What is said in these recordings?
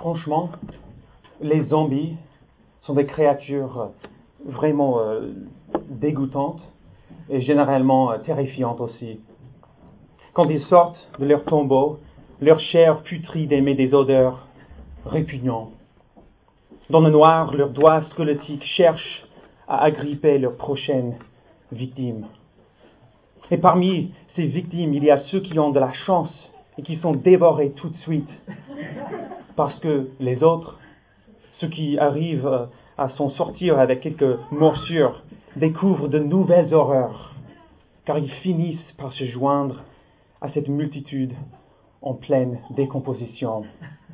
Franchement, les zombies sont des créatures vraiment dégoûtantes et généralement terrifiantes aussi. Quand ils sortent de leur tombeau, leur chair putride émet des odeurs répugnantes. Dans le noir, leurs doigts squelettiques cherchent à agripper leur prochaine victime. Et parmi ces victimes, il y a ceux qui ont de la chance et qui sont dévorés tout de suite. Parce que les autres, ceux qui arrivent à s'en sortir avec quelques morsures, découvrent de nouvelles horreurs, car ils finissent par se joindre à cette multitude en pleine décomposition.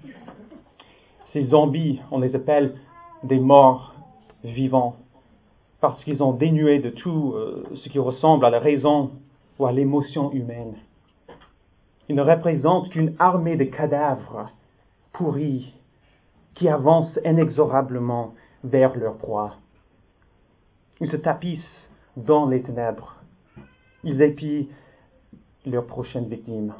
Ces zombies, on les appelle des morts vivants, parce qu'ils ont dénué de tout ce qui ressemble à la raison ou à l'émotion humaine. Ils ne représentent qu'une armée de cadavres pourris qui avancent inexorablement vers leur proie. Ils se tapissent dans les ténèbres. Ils épient leur prochaine victime.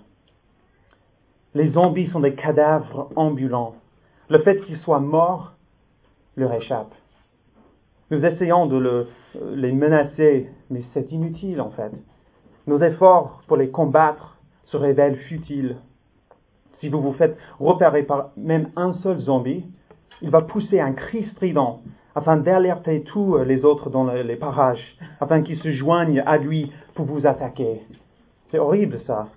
Les zombies sont des cadavres ambulants. Le fait qu'ils soient morts leur échappe. Nous essayons de les menacer, mais c'est inutile en fait. Nos efforts pour les combattre se révèlent futiles. Si vous vous faites repérer par même un seul zombie, il va pousser un cri strident afin d'alerter tous les autres dans les parages, afin qu'ils se joignent à lui pour vous attaquer. C'est horrible ça.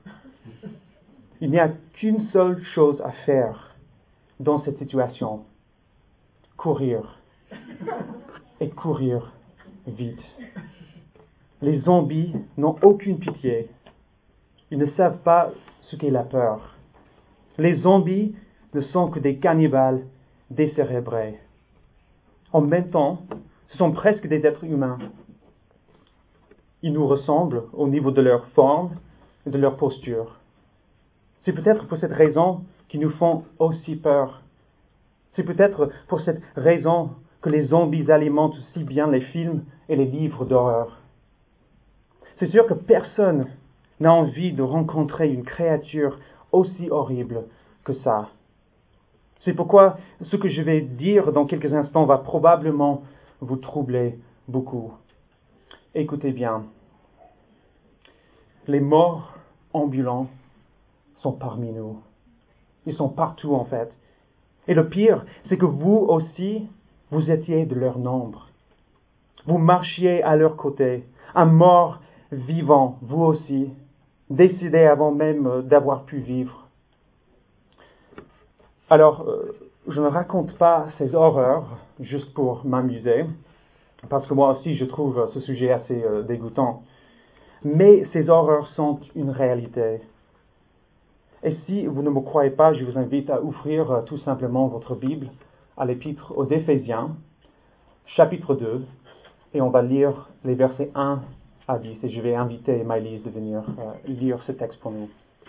Il n'y a qu'une seule chose à faire dans cette situation. Courir. Et courir vite. Les zombies n'ont aucune pitié. Ils ne savent pas ce qu'est la peur. Les zombies ne sont que des cannibales décérébrés. En même temps, ce sont presque des êtres humains. Ils nous ressemblent au niveau de leur forme et de leur posture. C'est peut-être pour cette raison qu'ils nous font aussi peur. C'est peut-être pour cette raison que les zombies alimentent si bien les films et les livres d'horreur. C'est sûr que personne n'a envie de rencontrer une créature aussi horrible que ça. C'est pourquoi ce que je vais dire dans quelques instants va probablement vous troubler beaucoup. Écoutez bien. Les morts ambulants sont parmi nous. Ils sont partout en fait. Et le pire, c'est que vous aussi, vous étiez de leur nombre. Vous marchiez à leur côté, un mort vivant, vous aussi, décédé avant même d'avoir pu vivre. Alors, je ne raconte pas ces horreurs juste pour m'amuser, parce que moi aussi je trouve ce sujet assez dégoûtant. Mais ces horreurs sont une réalité. Et si vous ne me croyez pas, je vous invite à ouvrir tout simplement votre Bible à l'épître aux Éphésiens, chapitre 2, et on va lire les versets 1 à 10. Et je vais inviter Maëlys de venir lire ce texte pour nous.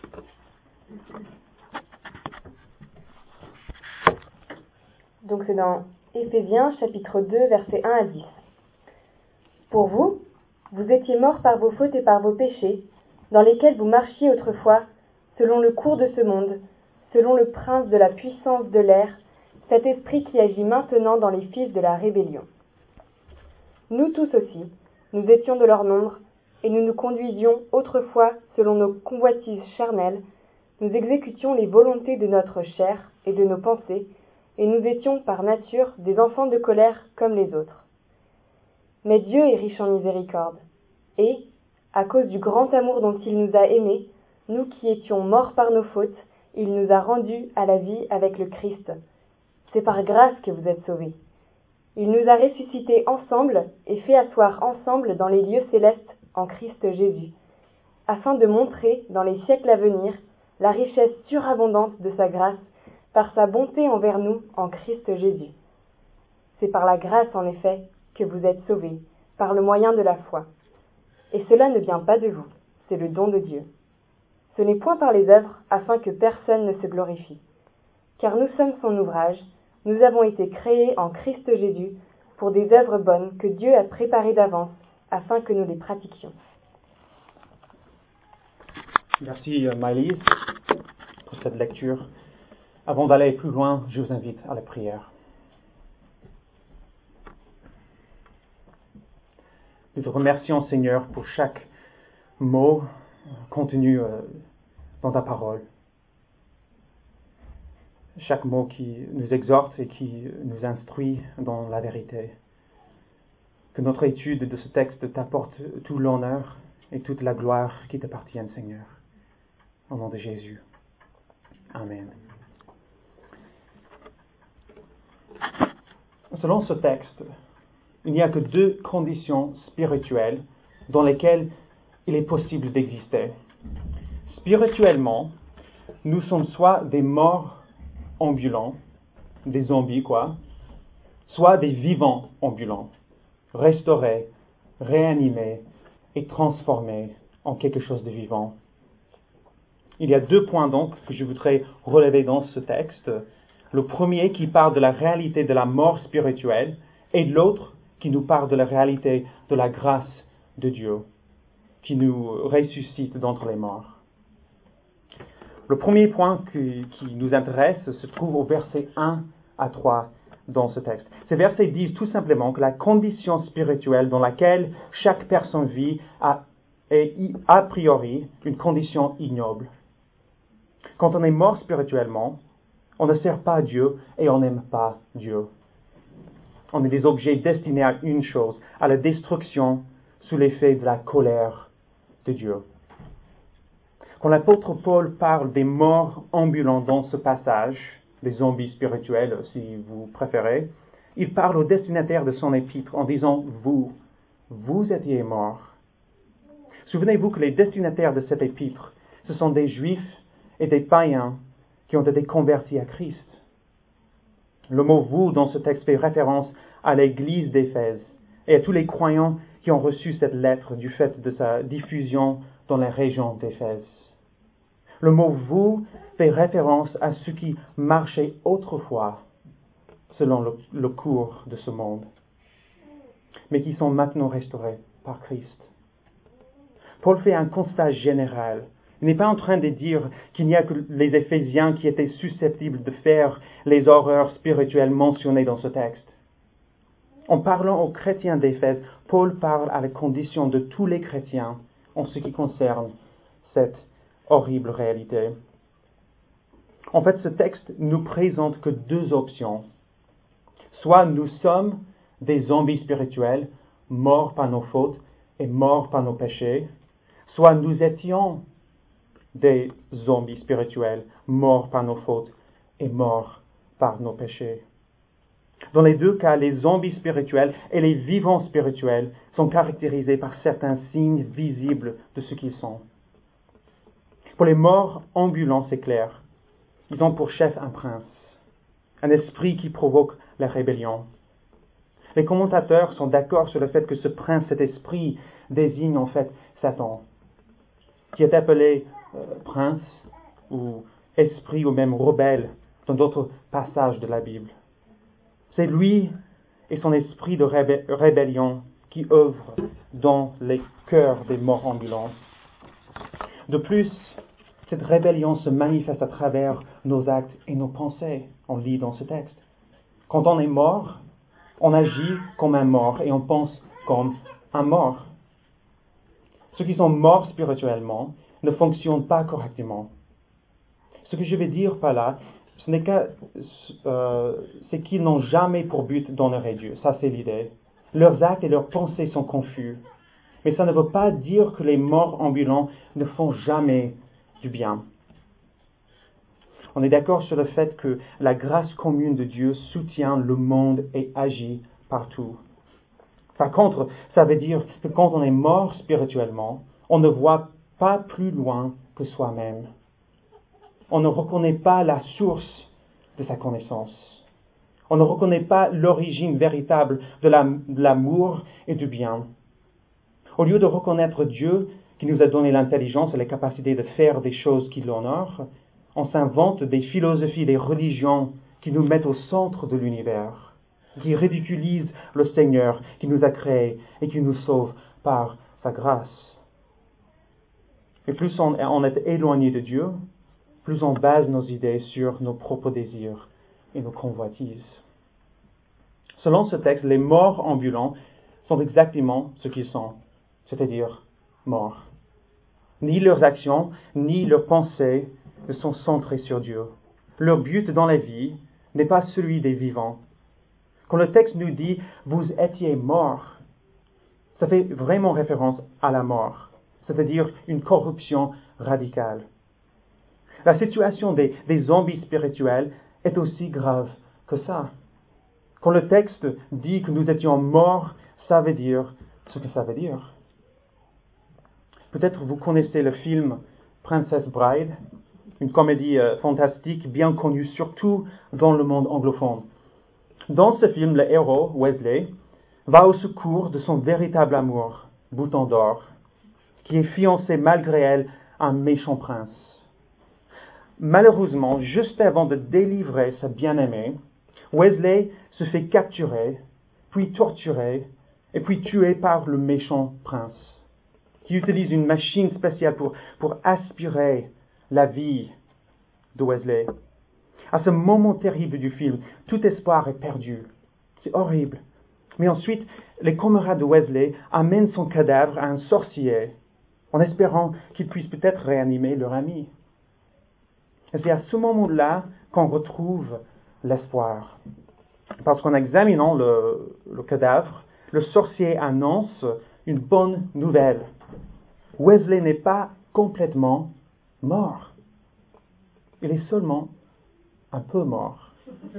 Donc c'est dans Éphésiens chapitre 2, versets 1 à 10. Pour vous, vous étiez morts par vos fautes et par vos péchés, dans lesquels vous marchiez autrefois, selon le cours de ce monde, selon le prince de la puissance de l'air, cet esprit qui agit maintenant dans les fils de la rébellion. Nous tous aussi, nous étions de leur nombre, et nous nous conduisions autrefois selon nos convoitises charnelles, nous exécutions les volontés de notre chair et de nos pensées, et nous étions par nature des enfants de colère comme les autres. Mais Dieu est riche en miséricorde, et, à cause du grand amour dont il nous a aimés, nous qui étions morts par nos fautes, il nous a rendus à la vie avec le Christ. C'est par grâce que vous êtes sauvés. Il nous a ressuscités ensemble et fait asseoir ensemble dans les lieux célestes en Christ Jésus, afin de montrer, dans les siècles à venir, la richesse surabondante de sa grâce, par sa bonté envers nous en Christ Jésus. C'est par la grâce, en effet, que vous êtes sauvés, par le moyen de la foi. Et cela ne vient pas de vous, c'est le don de Dieu. Ce n'est point par les œuvres, afin que personne ne se glorifie. Car nous sommes son ouvrage, nous avons été créés en Christ Jésus pour des œuvres bonnes que Dieu a préparées d'avance, afin que nous les pratiquions. Merci Maëlys pour cette lecture. Avant d'aller plus loin, je vous invite à la prière. Nous te remercions, Seigneur, pour chaque mot contenu dans ta parole. Chaque mot qui nous exhorte et qui nous instruit dans la vérité. Que notre étude de ce texte t'apporte tout l'honneur et toute la gloire qui t'appartiennent, Seigneur. Au nom de Jésus. Amen. Selon ce texte, il n'y a que deux conditions spirituelles dans lesquelles il est possible d'exister. Spirituellement, nous sommes soit des morts ambulants, des zombies soit des vivants ambulants, restaurés, réanimés et transformés en quelque chose de vivant. Il y a deux points donc que je voudrais relever dans ce texte. Le premier qui parle de la réalité de la mort spirituelle et l'autre qui nous parle de la réalité de la grâce de Dieu, qui nous ressuscite d'entre les morts. Le premier point qui nous intéresse se trouve au verset 1 à 3 dans ce texte. Ces versets disent tout simplement que la condition spirituelle dans laquelle chaque personne vit est a priori une condition ignoble. Quand on est mort spirituellement, on ne sert pas Dieu et on n'aime pas Dieu. On est des objets destinés à une chose, à la destruction sous l'effet de la colère de Dieu. Quand l'apôtre Paul parle des morts ambulants dans ce passage, des zombies spirituels si vous préférez, il parle au destinataire de son épître en disant « vous étiez morts ». Souvenez-vous que les destinataires de cette épître, ce sont des juifs et des païens qui ont été convertis à Christ. Le mot « vous » dans ce texte fait référence à l'église d'Éphèse et à tous les croyants qui ont reçu cette lettre du fait de sa diffusion dans la région d'Éphèse. Le mot « vous » fait référence à ceux qui marchaient autrefois selon le cours de ce monde, mais qui sont maintenant restaurés par Christ. Paul fait un constat général. Il n'est pas en train de dire qu'il n'y a que les Éphésiens qui étaient susceptibles de faire les horreurs spirituelles mentionnées dans ce texte. En parlant aux chrétiens d'Éphèse, Paul parle à la condition de tous les chrétiens en ce qui concerne cette horrible réalité. En fait, ce texte nous présente que deux options. Soit nous sommes des zombies spirituels, morts par nos fautes et morts par nos péchés, soit nous étions des zombies spirituels, morts par nos fautes et morts par nos péchés. Dans les deux cas, les zombies spirituels et les vivants spirituels sont caractérisés par certains signes visibles de ce qu'ils sont. Pour les morts ambulants, c'est clair. Ils ont pour chef un prince, un esprit qui provoque la rébellion. Les commentateurs sont d'accord sur le fait que ce prince, cet esprit, désigne en fait Satan, qui est appelé prince ou esprit ou même rebelle dans d'autres passages de la Bible. C'est lui et son esprit de rébellion qui œuvrent dans les cœurs des morts ambulants. De plus, cette rébellion se manifeste à travers nos actes et nos pensées. On lit dans ce texte. Quand on est mort, on agit comme un mort et on pense comme un mort. Ceux qui sont morts spirituellement ne fonctionnent pas correctement. Ce que je vais dire par là, ce n'est c'est qu'ils n'ont jamais pour but d'honorer Dieu. Ça, c'est l'idée. Leurs actes et leurs pensées sont confus. Mais ça ne veut pas dire que les morts ambulants ne font jamais du bien. On est d'accord sur le fait que la grâce commune de Dieu soutient le monde et agit partout. Par contre, ça veut dire que quand on est mort spirituellement, on ne voit pas plus loin que soi-même. On ne reconnaît pas la source de sa connaissance. On ne reconnaît pas l'origine véritable de l'amour et du bien. Au lieu de reconnaître Dieu, qui nous a donné l'intelligence et la capacité de faire des choses qui l'honorent, on s'invente des philosophies, des religions qui nous mettent au centre de l'univers, qui ridiculisent le Seigneur qui nous a créés et qui nous sauve par sa grâce. Et plus on est éloigné de Dieu, plus on base nos idées sur nos propres désirs et nos convoitises. Selon ce texte, les morts ambulants sont exactement ce qu'ils sont, c'est-à-dire morts. Ni leurs actions, ni leurs pensées ne sont centrées sur Dieu. Leur but dans la vie n'est pas celui des vivants. Quand le texte nous dit « vous étiez morts », ça fait vraiment référence à la mort, c'est-à-dire une corruption radicale. La situation des zombies spirituels est aussi grave que ça. Quand le texte dit que nous étions morts, ça veut dire ce que ça veut dire. Peut-être vous connaissez le film Princess Bride, une comédie fantastique bien connue surtout dans le monde anglophone. Dans ce film, le héros, Wesley, va au secours de son véritable amour, Bouton d'Or, qui est fiancé malgré elle à un méchant prince. Malheureusement, juste avant de délivrer sa bien-aimée, Wesley se fait capturer, puis torturer, et puis tuer par le méchant prince, qui utilise une machine spéciale pour aspirer la vie de Wesley. À ce moment terrible du film, tout espoir est perdu. C'est horrible. Mais ensuite, les camarades de Wesley amènent son cadavre à un sorcier, en espérant qu'il puisse peut-être réanimer leur ami. Et c'est à ce moment-là qu'on retrouve l'espoir. Parce qu'en examinant le cadavre, le sorcier annonce une bonne nouvelle. Wesley n'est pas complètement mort. Il est seulement un peu mort.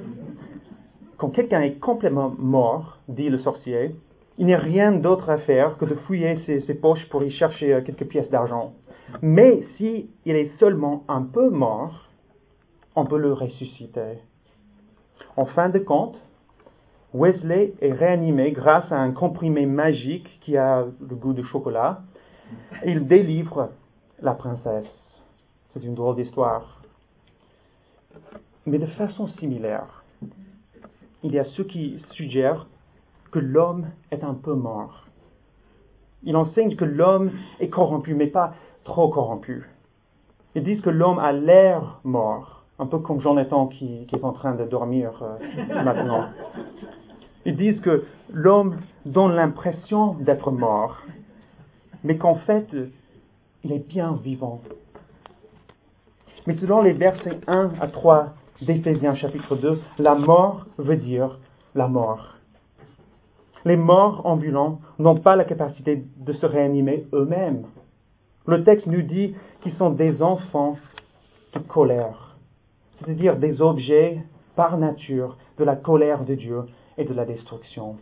Quand quelqu'un est complètement mort, dit le sorcier, il n'y a rien d'autre à faire que de fouiller ses poches pour y chercher quelques pièces d'argent. Mais si il est seulement un peu mort, on peut le ressusciter. En fin de compte, Wesley est réanimé grâce à un comprimé magique qui a le goût de chocolat. Il délivre la princesse. C'est une drôle d'histoire. Mais de façon similaire, il y a ceux qui suggèrent que l'homme est un peu mort. Ils enseignent que l'homme est corrompu, mais pas trop corrompu. Ils disent que l'homme a l'air mort, un peu comme Jonathan qui est en train de dormir maintenant. Ils disent que l'homme donne l'impression d'être mort, mais qu'en fait, il est bien vivant. Mais selon les versets 1 à 3 d'Éphésiens chapitre 2, la mort veut dire la mort. Les morts ambulants n'ont pas la capacité de se réanimer eux-mêmes. Le texte nous dit qu'ils sont des enfants de colère, c'est-à-dire des objets par nature de la colère de Dieu et de la destruction.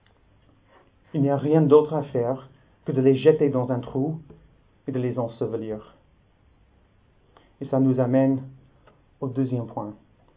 Il n'y a rien d'autre à faire que de les jeter dans un trou et de les ensevelir. Et ça nous amène au deuxième point.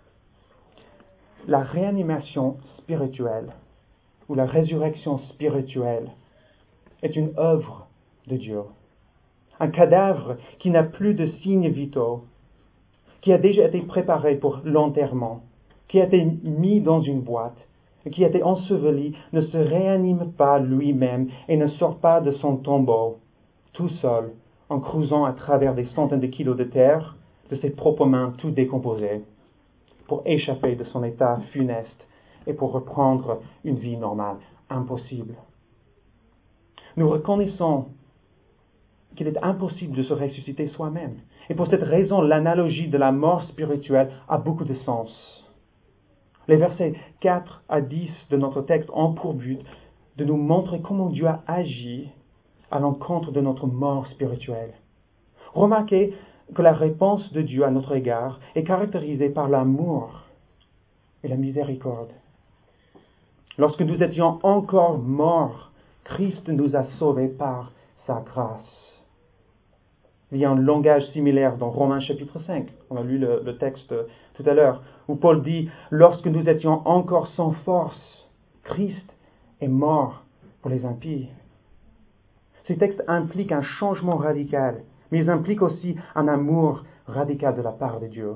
La réanimation spirituelle ou la résurrection spirituelle est une œuvre de Dieu. Un cadavre qui n'a plus de signes vitaux, qui a déjà été préparé pour l'enterrement, qui a été mis dans une boîte, et qui a été enseveli, ne se réanime pas lui-même et ne sort pas de son tombeau, tout seul, en creusant à travers des centaines de kilos de terre, de ses propres mains tout décomposées, pour échapper de son état funeste et pour reprendre une vie normale. Impossible. Nous reconnaissons qu'il est impossible de se ressusciter soi-même. Et pour cette raison, l'analogie de la mort spirituelle a beaucoup de sens. Les versets 4 à 10 de notre texte ont pour but de nous montrer comment Dieu a agi à l'encontre de notre mort spirituelle. Remarquez que la réponse de Dieu à notre égard est caractérisée par l'amour et la miséricorde. Lorsque nous étions encore morts, Christ nous a sauvés par sa grâce. Il y a un langage similaire dans Romains chapitre 5. On a lu le texte tout à l'heure, où Paul dit « Lorsque nous étions encore sans force, Christ est mort pour les impies. » Ces textes impliquent un changement radical, mais ils impliquent aussi un amour radical de la part de Dieu.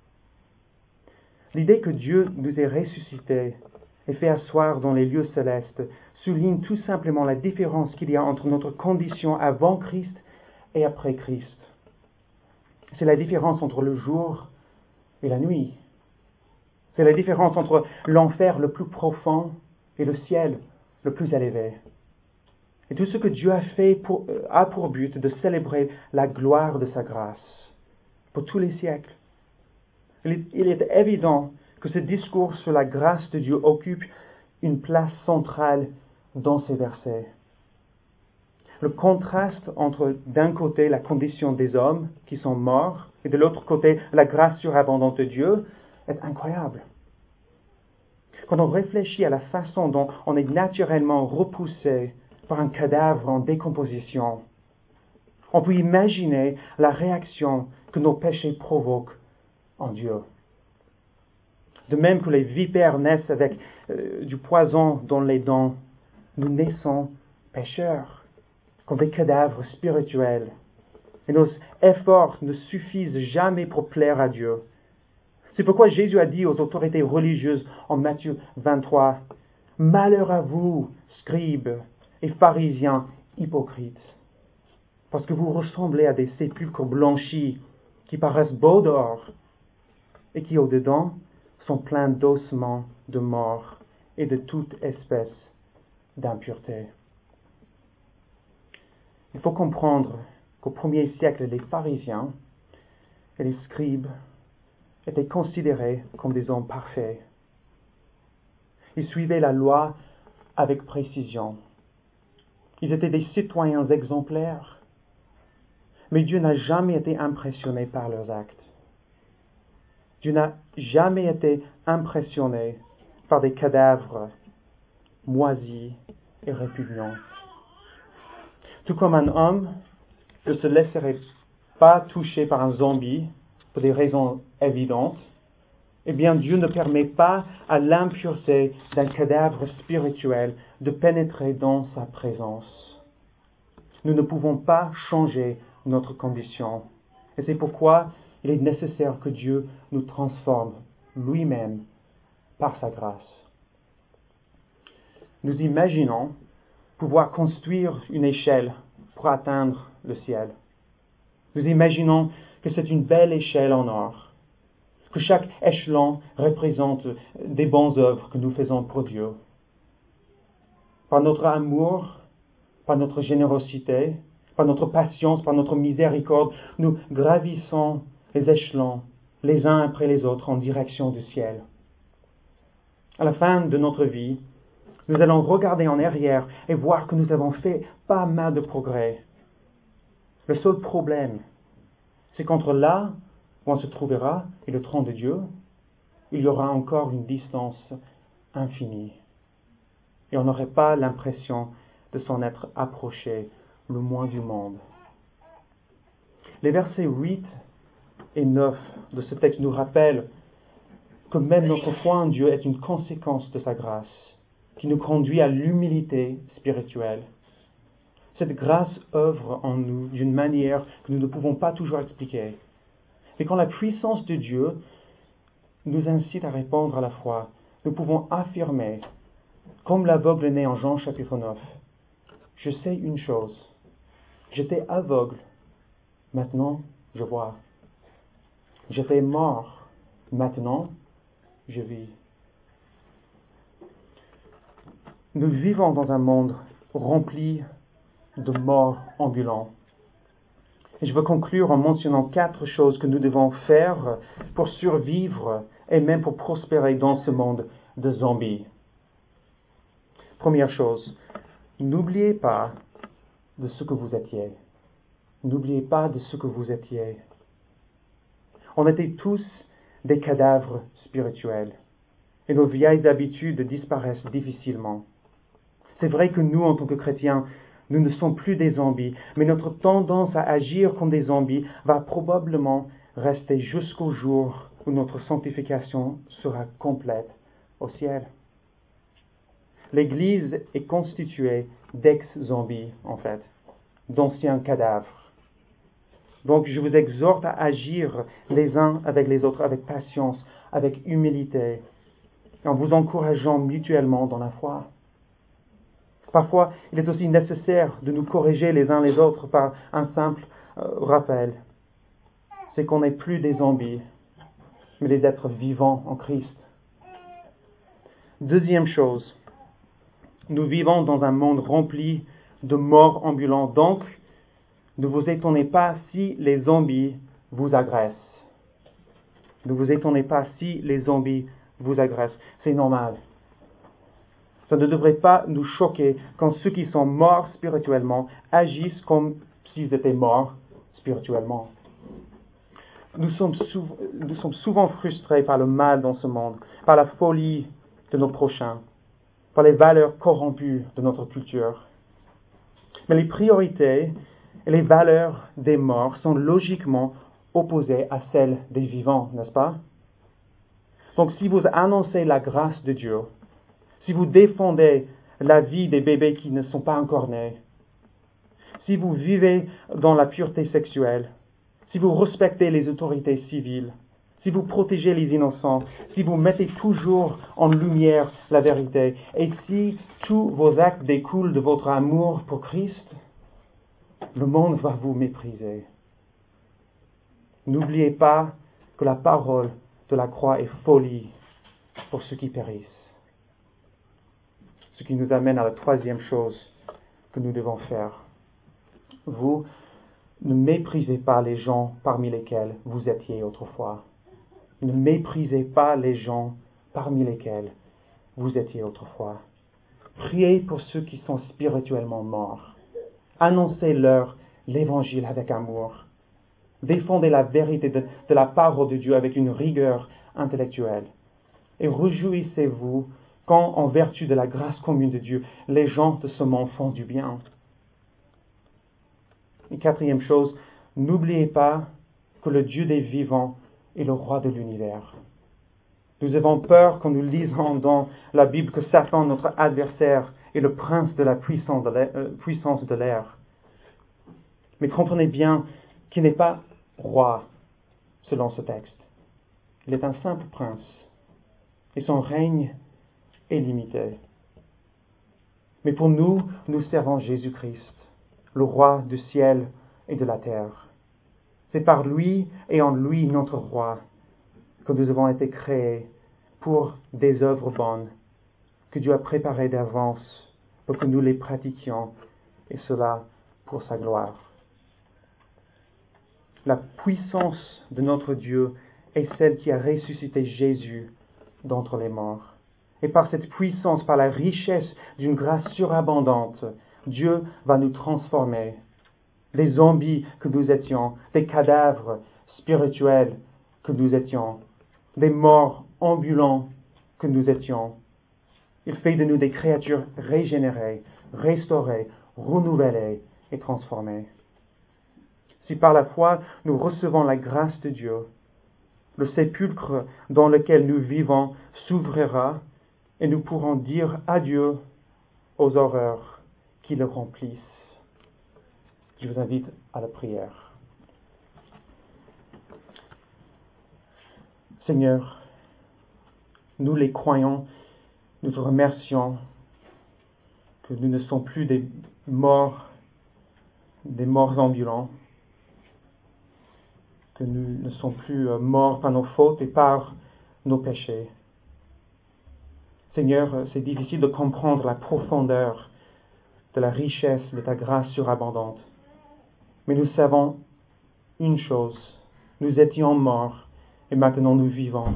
L'idée que Dieu nous ait ressuscités et fait asseoir dans les lieux célestes souligne tout simplement la différence qu'il y a entre notre condition avant Christ et après Christ. C'est la différence entre le jour et la nuit. C'est la différence entre l'enfer le plus profond et le ciel le plus élevé. Et tout ce que Dieu a fait a pour but de célébrer la gloire de sa grâce pour tous les siècles. Il est évident que ce discours sur la grâce de Dieu occupe une place centrale dans ces versets. Le contraste entre, d'un côté, la condition des hommes qui sont morts, et de l'autre côté, la grâce surabondante de Dieu, est incroyable. Quand on réfléchit à la façon dont on est naturellement repoussé par un cadavre en décomposition, on peut imaginer la réaction que nos péchés provoquent en Dieu. De même que les vipères naissent avec du poison dans les dents, nous naissons pécheurs, comme des cadavres spirituels. Et nos efforts ne suffisent jamais pour plaire à Dieu. C'est pourquoi Jésus a dit aux autorités religieuses en Matthieu 23, « Malheur à vous, scribes et pharisiens hypocrites, parce que vous ressemblez à des sépulcres blanchis qui paraissent beaux dehors et qui au-dedans sont pleins d'ossements de mort et de toute espèce d'impureté. » Il faut comprendre qu'au premier siècle, les pharisiens et les scribes étaient considérés comme des hommes parfaits. Ils suivaient la loi avec précision. Ils étaient des citoyens exemplaires. Mais Dieu n'a jamais été impressionné par leurs actes. Dieu n'a jamais été impressionné par des cadavres moisis et répugnants. Tout comme un homme ne se laisserait pas toucher par un zombie pour des raisons évidentes, eh bien Dieu ne permet pas à l'impureté d'un cadavre spirituel de pénétrer dans sa présence. Nous ne pouvons pas changer notre condition. Et c'est pourquoi il est nécessaire que Dieu nous transforme lui-même par sa grâce. Nous imaginons pouvoir construire une échelle pour atteindre le ciel. Nous imaginons que c'est une belle échelle en or, que chaque échelon représente des bonnes œuvres que nous faisons pour Dieu. Par notre amour, par notre générosité, par notre patience, par notre miséricorde, nous gravissons les échelons les uns après les autres en direction du ciel. À la fin de notre vie, nous allons regarder en arrière et voir que nous avons fait pas mal de progrès. Le seul problème, c'est qu'entre là où on se trouvera et le trône de Dieu, il y aura encore une distance infinie. Et on n'aurait pas l'impression de s'en être approché le moins du monde. Les versets 8 et 9 de ce texte nous rappellent que même notre foi en Dieu est une conséquence de sa grâce, qui nous conduit à l'humilité spirituelle. Cette grâce œuvre en nous d'une manière que nous ne pouvons pas toujours expliquer. Mais quand la puissance de Dieu nous incite à répondre à la foi, nous pouvons affirmer, comme l'aveugle-né en Jean chapitre 9, « Je sais une chose, j'étais aveugle, maintenant je vois. J'étais mort, maintenant je vis. » Nous vivons dans un monde rempli de morts ambulants. Et je veux conclure en mentionnant 4 choses que nous devons faire pour survivre et même pour prospérer dans ce monde de zombies. Première chose, n'oubliez pas de ce que vous étiez. N'oubliez pas de ce que vous étiez. On était tous des cadavres spirituels et nos vieilles habitudes disparaissent difficilement. C'est vrai que nous, en tant que chrétiens, nous ne sommes plus des zombies, mais notre tendance à agir comme des zombies va probablement rester jusqu'au jour où notre sanctification sera complète au ciel. L'Église est constituée d'ex-zombies, en fait, d'anciens cadavres. Donc je vous exhorte à agir les uns avec les autres avec patience, avec humilité, en vous encourageant mutuellement dans la foi. Parfois, il est aussi nécessaire de nous corriger les uns les autres par un simple rappel. c'est qu'on n'est plus des zombies, mais des êtres vivants en Christ. Deuxième chose, nous vivons dans un monde rempli de morts ambulants, donc ne vous étonnez pas si les zombies vous agressent. Ne vous étonnez pas si les zombies vous agressent. C'est normal. Ça ne devrait pas nous choquer quand ceux qui sont morts spirituellement agissent comme s'ils étaient morts spirituellement. Nous sommes souvent frustrés par le mal dans ce monde, par la folie de nos prochains, par les valeurs corrompues de notre culture. Mais les priorités et les valeurs des morts sont logiquement opposées à celles des vivants, n'est-ce pas? Donc si vous annoncez la grâce de Dieu, si vous défendez la vie des bébés qui ne sont pas encore nés, si vous vivez dans la pureté sexuelle, si vous respectez les autorités civiles, si vous protégez les innocents, si vous mettez toujours en lumière la vérité, et si tous vos actes découlent de votre amour pour Christ, le monde va vous mépriser. N'oubliez pas que la parole de la croix est folie pour ceux qui périssent. Ce qui nous amène à la troisième chose que nous devons faire. Vous ne méprisez pas les gens parmi lesquels vous étiez autrefois. Ne méprisez pas les gens parmi lesquels vous étiez autrefois. Priez pour ceux qui sont spirituellement morts. Annoncez-leur l'évangile avec amour. Défendez la vérité de la parole de Dieu avec une rigueur intellectuelle. Et réjouissez-vous quand, en vertu de la grâce commune de Dieu, les gens de ce monde font du bien. Et quatrième chose, n'oubliez pas que le Dieu des vivants est le roi de l'univers. Nous avons peur quand nous lisons dans la Bible que Satan, notre adversaire, est le prince de la puissance de l'air. Mais comprenez bien qu'il n'est pas roi selon ce texte. Il est un simple prince et son règne est limité. Mais pour nous, nous servons Jésus-Christ, le roi du ciel et de la terre. C'est par lui et en lui, notre roi, que nous avons été créés pour des œuvres bonnes que Dieu a préparées d'avance pour que nous les pratiquions, et cela pour sa gloire. La puissance de notre Dieu est celle qui a ressuscité Jésus d'entre les morts. Et par cette puissance, par la richesse d'une grâce surabondante, Dieu va nous transformer. Les zombies que nous étions, des cadavres spirituels que nous étions, des morts ambulants que nous étions. Il fait de nous des créatures régénérées, restaurées, renouvelées et transformées. Si par la foi nous recevons la grâce de Dieu, le sépulcre dans lequel nous vivons s'ouvrira et nous pourrons dire adieu aux horreurs qui le remplissent. Je vous invite à la prière. Seigneur, nous les croyants, nous te remercions que nous ne sommes plus des morts ambulants, que nous ne sommes plus morts par nos fautes et par nos péchés. Seigneur, c'est difficile de comprendre la profondeur de la richesse de ta grâce surabondante. Mais nous savons une chose, nous étions morts et maintenant nous vivons.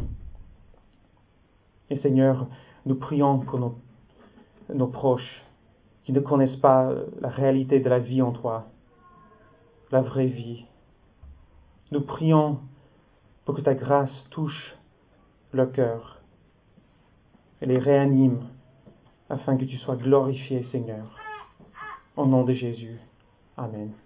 Et Seigneur, nous prions pour nos proches qui ne connaissent pas la réalité de la vie en toi, la vraie vie. Nous prions pour que ta grâce touche leur cœur et les réanime afin que tu sois glorifié, Seigneur. Au nom de Jésus. Amen.